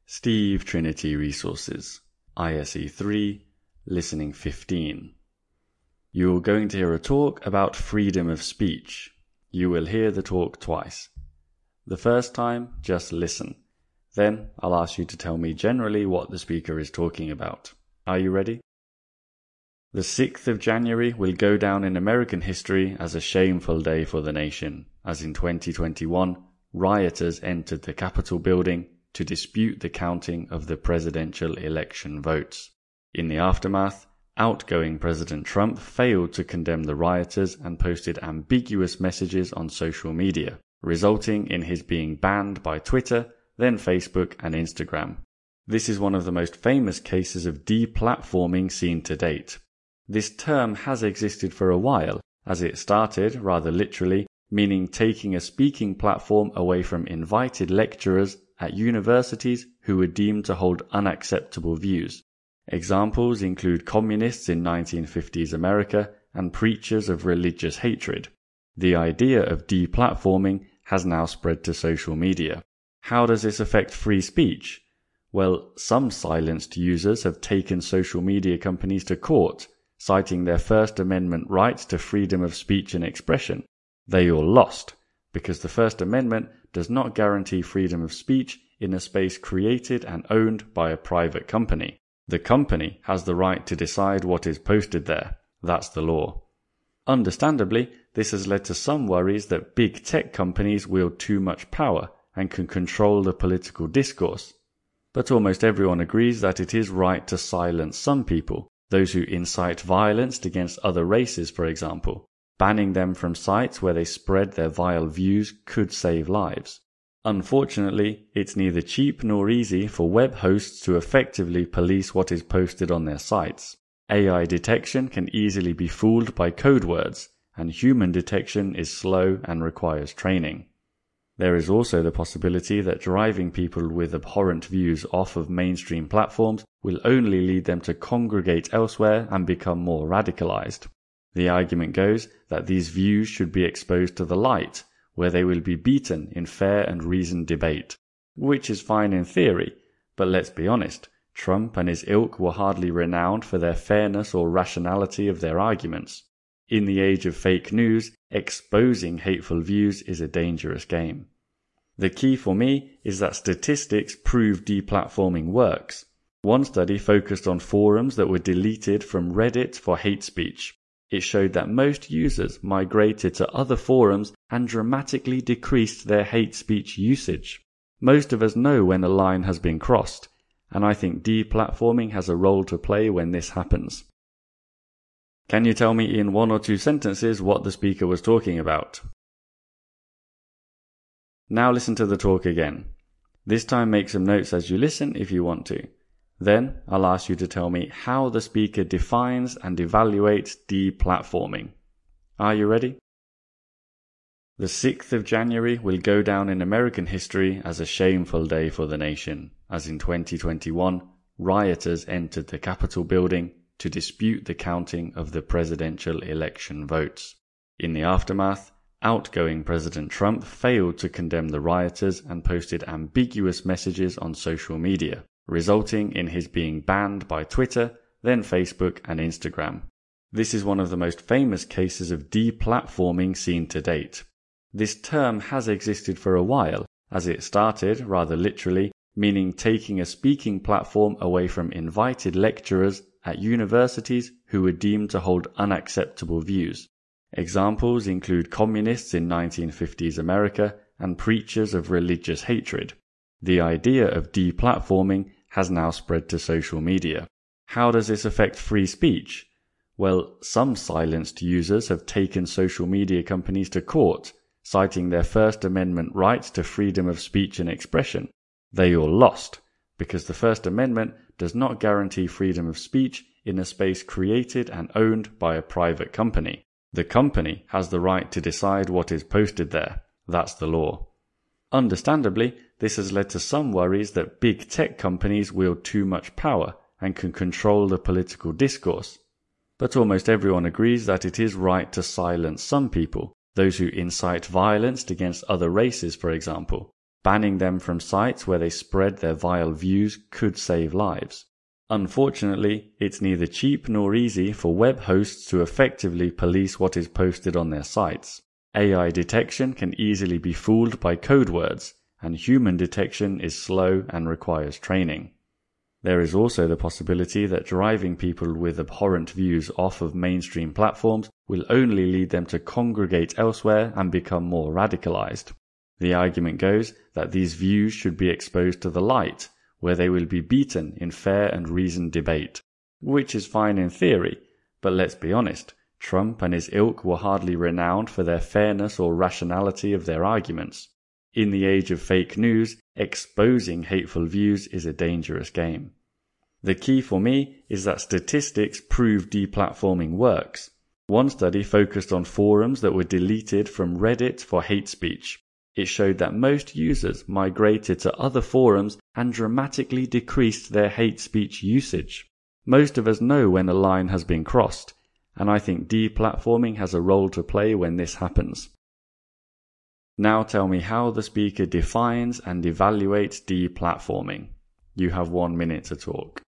Steve Trinity Resources, ISE 3, Listening 15. You're going to hear a talk about freedom of speech. You will hear the talk twice. The first time, just listen. Then I'll ask you to tell me generally what the speaker is talking about. Are you ready? The 6th of January will go down in American history as a shameful day for the nation, as in 2021, rioters entered the Capitol building to dispute the counting of the presidential election votes. In the aftermath, outgoing President Trump failed to condemn the rioters and posted ambiguous messages on social media, resulting in his being banned by Twitter, then Facebook and Instagram. This is one of the most famous cases of deplatforming seen to date. This term has existed for a while, as it started, rather literally, meaning taking a speaking platform away from invited lecturers at universities who were deemed to hold unacceptable views. Examples include communists in 1950s America and preachers of religious hatred. The idea of deplatforming has now spread to social media. How does this affect free speech? Well, some silenced users have taken social media companies to court, citing their First Amendment right to freedom of speech and expression. They all lost, because the First Amendment does not guarantee freedom of speech in a space created and owned by a private company. The company has the right to decide what is posted there. That's the law. Understandably, this has led to some worries that big tech companies wield too much power and can control the political discourse. But almost everyone agrees that it is right to silence some people, those who incite violence against other races, for example. Banning them from sites where they spread their vile views could save lives. Unfortunately, it's neither cheap nor easy for web hosts to effectively police what is posted on their sites. AI detection can easily be fooled by code words, and human detection is slow and requires training. There is also the possibility that driving people with abhorrent views off of mainstream platforms will only lead them to congregate elsewhere and become more radicalized. The argument goes that these views should be exposed to the light, where they will be beaten in fair and reasoned debate. Which is fine in theory, but let's be honest, Trump and his ilk were hardly renowned for their fairness or rationality of their arguments. In the age of fake news, exposing hateful views is a dangerous game. The key for me is that statistics prove deplatforming works. One study focused on forums that were deleted from Reddit for hate speech. It showed that most users migrated to other forums and dramatically decreased their hate speech usage. Most of us know when a line has been crossed, and I think deplatforming has a role to play when this happens. Can you tell me in 1 or 2 sentences what the speaker was talking about? Now listen to the talk again. This time make some notes as you listen if you want to. Then I'll ask you to tell me how the speaker defines and evaluates deplatforming. Are you ready? The 6th of January will go down in American history as a shameful day for the nation, as in 2021, rioters entered the Capitol building to dispute the counting of the presidential election votes. In the aftermath, outgoing President Trump failed to condemn the rioters and posted ambiguous messages on social media, resulting in his being banned by Twitter, then Facebook and Instagram. This is one of the most famous cases of deplatforming seen to date. This term has existed for a while, as it started, rather literally, meaning taking a speaking platform away from invited lecturers at universities who were deemed to hold unacceptable views. Examples include communists in 1950s America and preachers of religious hatred. The idea of deplatforming has now spread to social media. How does this affect free speech? Well, some silenced users have taken social media companies to court, citing their First Amendment right to freedom of speech and expression. They all lost, because the First Amendment does not guarantee freedom of speech in a space created and owned by a private company. The company has the right to decide what is posted there. That's the law. Understandably, this has led to some worries that big tech companies wield too much power and can control the political discourse. But almost everyone agrees that it is right to silence some people, those who incite violence against other races, for example. Banning them from sites where they spread their vile views could save lives. Unfortunately, it's neither cheap nor easy for web hosts to effectively police what is posted on their sites. AI detection can easily be fooled by code words, and human detection is slow and requires training. There is also the possibility that driving people with abhorrent views off of mainstream platforms will only lead them to congregate elsewhere and become more radicalized. The argument goes that these views should be exposed to the light, where they will be beaten in fair and reasoned debate. Which is fine in theory, but let's be honest, Trump and his ilk were hardly renowned for their fairness or rationality of their arguments. In the age of fake news, exposing hateful views is a dangerous game. The key for me is that statistics prove deplatforming works. One study focused on forums that were deleted from Reddit for hate speech. It showed that most users migrated to other forums and dramatically decreased their hate speech usage. Most of us know when a line has been crossed, and I think deplatforming has a role to play when this happens. Now tell me how the speaker defines and evaluates deplatforming. You have 1 minute to talk.